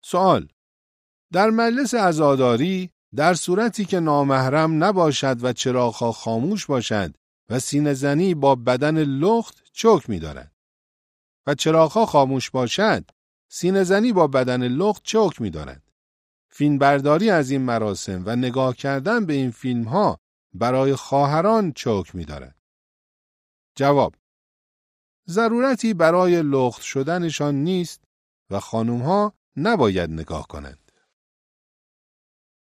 سوال: در مجلس عزاداری در صورتی که نامحرم نباشد و چراغ‌ها خاموش باشد و سینه زنی با بدن لخت چه حکمی دارد؟ و چراغ‌ها خاموش باشد، سینه زنی با بدن لخت چه حکمی دارد؟ فیلم برداری از این مراسم و نگاه کردن به این فیلم‌ها برای خواهران چه حکمی دارد؟ جواب: ضرورتی برای لخت شدنشان نیست و خانم‌ها نباید نگاه کنند.